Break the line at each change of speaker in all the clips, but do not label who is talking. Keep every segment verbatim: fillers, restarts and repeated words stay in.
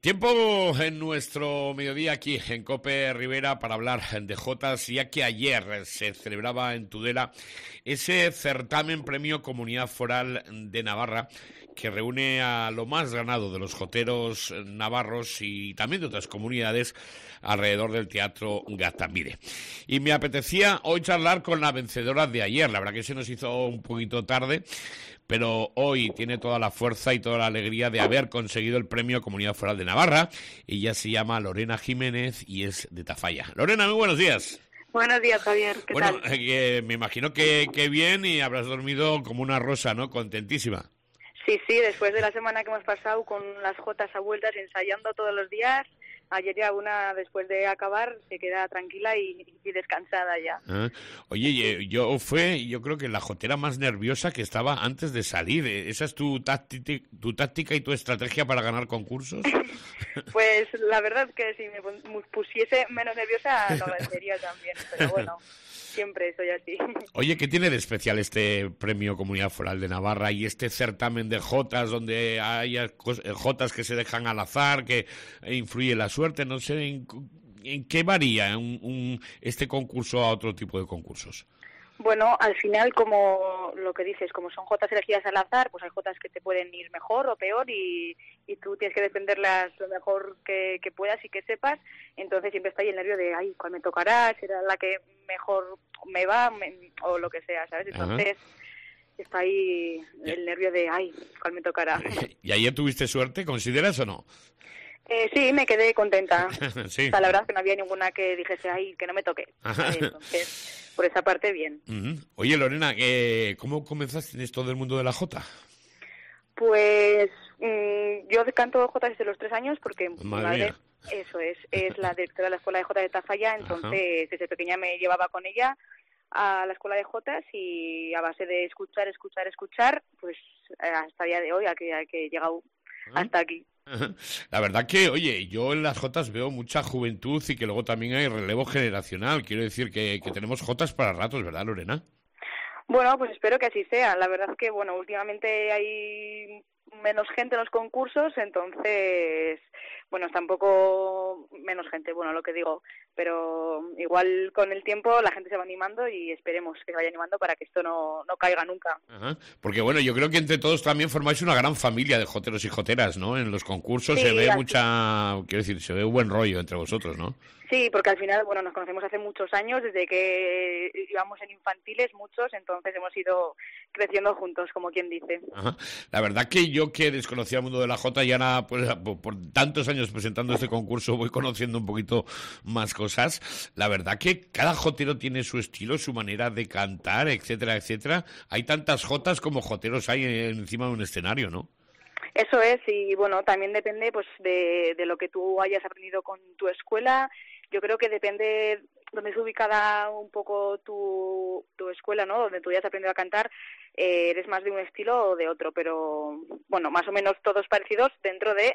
Tiempo en nuestro mediodía aquí en COPE Rivera para hablar de jotas, ya que ayer se celebraba en Tudela ese certamen Premio Comunidad Foral de Navarra que reúne a lo más ganado de los joteros navarros y también de otras comunidades alrededor del Teatro Gaztambide. Y me apetecía hoy charlar con la vencedora de ayer. La verdad que se nos hizo un poquito tarde, pero hoy tiene toda la fuerza y toda la alegría de haber conseguido el Premio Comunidad Foral de Navarra. Ella se llama Lorena Jiménez y es de Tafalla. Lorena, muy buenos días.
Buenos días, Javier. ¿Qué
bueno,
tal?
Eh, me imagino que, que bien y habrás dormido como una rosa, ¿no? Contentísima.
Sí, sí, después de la semana que hemos pasado con las jotas a vueltas, ensayando todos los días, ayer ya una, después de acabar, se queda tranquila y, y descansada ya.
Ah, oye, yo fue, yo creo que la jotera más nerviosa que estaba antes de salir. ¿Esa es tu, táctica, tu táctica y tu estrategia para ganar concursos?
Pues la verdad que si me pusiese menos nerviosa lo agradecería también, pero bueno, siempre soy así.
Oye, ¿qué tiene de especial este Premio Comunidad Foral de Navarra y este certamen de jotas donde hay jotas que se dejan al azar, que influye la suerte? No sé, ¿en, en qué varía un, un, este concurso a otro tipo de concursos?
Bueno, al final, como lo que dices, como son jotas elegidas al azar, pues hay jotas que te pueden ir mejor o peor y, y tú tienes que defenderlas lo mejor que, que puedas y que sepas. Entonces siempre está ahí el nervio de, ay, ¿cuál me tocará? ¿Será la que mejor me va? Me, o lo que sea, ¿sabes? Entonces Ajá. está ahí el nervio de, ay, ¿cuál me tocará?
¿Y ayer tuviste suerte, consideras o no?
Eh, sí, me quedé contenta.
Sí.
O sea, la verdad es que no había ninguna que dijese, ay, que no me toque. Entonces, por esa parte, bien.
Uh-huh. Oye, Lorena, eh, ¿cómo comenzaste en esto del mundo de la jota?
Pues mmm, yo canto jota desde los tres años porque mi
madre,
madre, eso es, es la directora de la escuela de jota de Tafalla, entonces Ajá. desde pequeña me llevaba con ella a la escuela de jotas y a base de escuchar, escuchar, escuchar, pues hasta el día de hoy, a que, a que he llegado uh-huh. hasta aquí.
La verdad que, oye, yo en las jotas veo mucha juventud y que luego también hay relevo generacional. Quiero decir que, que tenemos jotas para ratos, ¿verdad, Lorena?
Bueno, pues espero que así sea. La verdad es que, bueno, últimamente hay menos gente en los concursos, entonces, bueno, está un poco menos gente, bueno, lo que digo, pero igual con el tiempo la gente se va animando y esperemos que se vaya animando para que esto no, no caiga nunca.
Ajá. Porque, bueno, yo creo que entre todos también formáis una gran familia de joteros y joteras, ¿no? En los concursos sí, se ve así. mucha, quiero decir, se ve un buen rollo entre vosotros, ¿no?
Sí, porque al final, bueno, nos conocemos hace muchos años, desde que íbamos en infantiles, muchos, entonces hemos ido creciendo juntos, como quien dice.
Ajá. La verdad que yo que desconocía el mundo de la jota, ya nada, pues, por, por tantos años presentando este concurso, voy conociendo un poquito más cosas. La verdad que cada jotero tiene su estilo, su manera de cantar, etcétera, etcétera. Hay tantas jotas como joteros hay encima de un escenario, ¿no?
Eso es, y bueno, también depende pues de, de lo que tú hayas aprendido con tu escuela. Yo creo que depende donde es ubicada un poco tu, tu escuela, ¿no? Donde tú hayas aprendido a cantar, eh, eres más de un estilo o de otro, pero bueno, más o menos todos parecidos dentro de,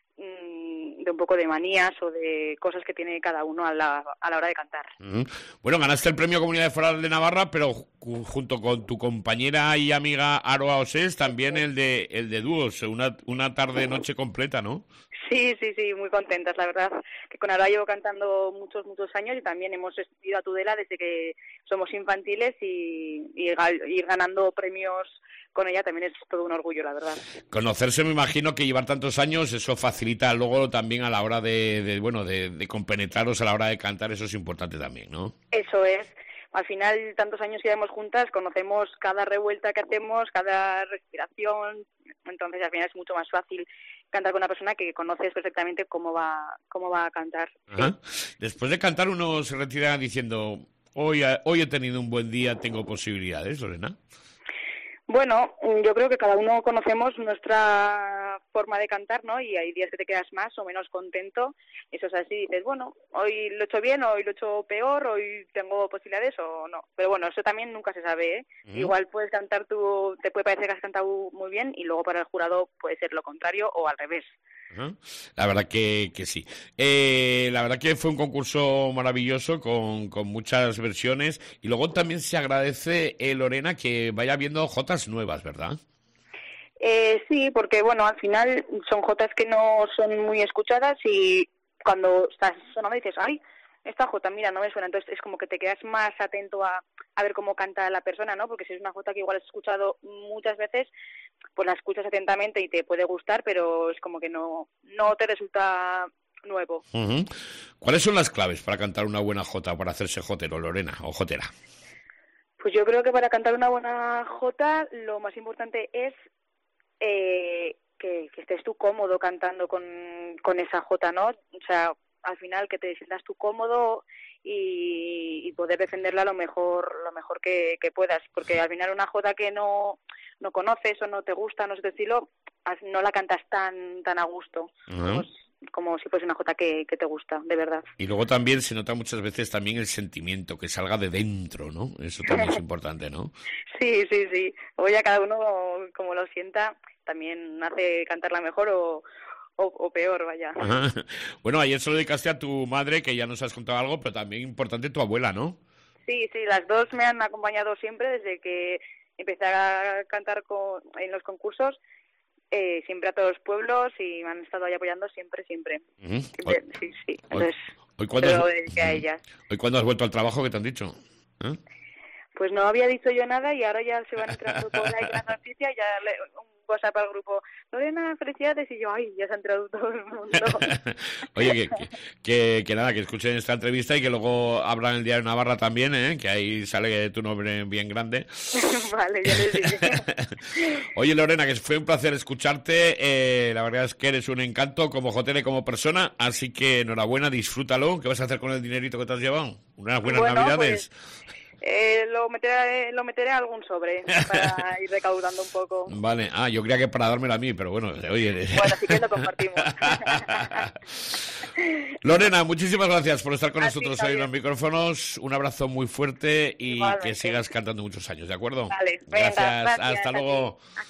mm, de un poco de manías o de cosas que tiene cada uno a la, a la hora de cantar.
Uh-huh. Bueno, ganaste el Premio Comunidad Foral de Navarra, pero ju- junto con tu compañera y amiga Aroa Osés, también el de el de dúos, una, una tarde-noche completa, ¿no?
Sí, sí, sí, muy contentas, la verdad, que con Aroa llevo cantando muchos, muchos años y también hemos ido a Tudela desde que somos infantiles y, y ir ganando premios con ella también es todo un orgullo, la verdad.
Conocerse, me imagino que llevar tantos años, eso facilita luego también a la hora de, de bueno, de, de compenetraros a la hora de cantar, eso es importante también, ¿no?
Eso es. Al final, tantos años que llevamos juntas, conocemos cada revuelta que hacemos, cada respiración, entonces al final es mucho más fácil cantar con una persona que conoces perfectamente cómo va cómo va a cantar.
Ajá. Sí. Después de cantar uno se retira diciendo, hoy, hoy he tenido un buen día, tengo posibilidades, Lorena.
Bueno, yo creo que cada uno conocemos nuestra forma de cantar, ¿no? Y hay días que te quedas más o menos contento. Eso es así, dices, bueno, hoy lo he hecho bien, hoy lo he hecho peor, hoy tengo posibilidades o no. Pero bueno, eso también nunca se sabe, ¿eh? Uh-huh. Igual puedes cantar tú, te puede parecer que has cantado muy bien y luego para el jurado puede ser lo contrario o al revés.
Uh-huh. La verdad que, que sí. Eh, la verdad que fue un concurso maravilloso con, con muchas versiones y luego también se agradece, eh, Lorena, que vaya viendo jotas nuevas, ¿verdad?
Eh, sí, porque bueno, al final son jotas que no son muy escuchadas y cuando estás sonando dices, ay, esta jota, mira, no me suena. Entonces es como que te quedas más atento a, a ver cómo canta la persona, ¿no? Porque si es una jota que igual has escuchado muchas veces, pues la escuchas atentamente y te puede gustar, pero es como que no, no te resulta nuevo.
Uh-huh. ¿Cuáles son las claves para cantar una buena jota, para hacerse jotero, Lorena, o jotera?
Pues yo creo que para cantar una buena jota lo más importante es eh, que, que estés tú cómodo cantando con, con esa jota, ¿no? O sea, al final que te sientas tú cómodo y, y poder defenderla lo mejor lo mejor que, que puedas, porque al final una jota que no no conoces o no te gusta, no es tu estilo, no la cantas tan tan a gusto. Uh-huh. Pues, como si fuese una jota que, que te gusta, de verdad.
Y luego también se nota muchas veces también el sentimiento, que salga de dentro, ¿no? Eso también es importante, ¿no?
Sí, sí, sí. O ya cada uno como lo sienta, también hace cantarla mejor o, o, o peor, vaya.
Ajá. Bueno, ayer se lo dedicaste a tu madre, que ya nos has contado algo, pero también importante tu abuela, ¿no?
Sí, sí, las dos me han acompañado siempre desde que empecé a cantar con, en los concursos. Eh, siempre a todos los pueblos y me han estado ahí apoyando siempre, siempre. Uh-huh. siempre hoy, sí, sí. Entonces,
hoy, hoy,
se lo
has,
dediqué a ellas.
¿Hoy cuándo has vuelto al trabajo? ¿Qué te han dicho? ¿Eh?
Pues no había dicho yo nada y ahora ya se van entrando por ahí las noticias, ya le, un WhatsApp al grupo, Lorena, felicidades, y yo, ay, ya se ha entrado todo el mundo.
Oye, que, que, que, que nada, que escuchen esta entrevista y que luego abran el diario Navarra también, ¿eh? Que ahí sale tu nombre bien grande.
Vale, ya les dije.
Oye, Lorena, que fue un placer escucharte, eh, la verdad es que eres un encanto como jotera y como persona, así que enhorabuena, disfrútalo. ¿Qué vas a hacer con el dinerito que te has llevado? Unas buenas
bueno,
navidades.
Pues... Eh, lo meteré lo meteré a algún sobre para ir recaudando un poco.
Vale, ah, yo creía que para dármelo a mí, pero bueno, oye.
Bueno, así que lo compartimos.
Lorena, muchísimas gracias por estar con
a
nosotros
ti,
hoy en los micrófonos. Un abrazo muy fuerte y
igualmente.
Que sigas cantando muchos años, ¿de acuerdo?
Vale, venga,
gracias.
gracias,
Hasta luego.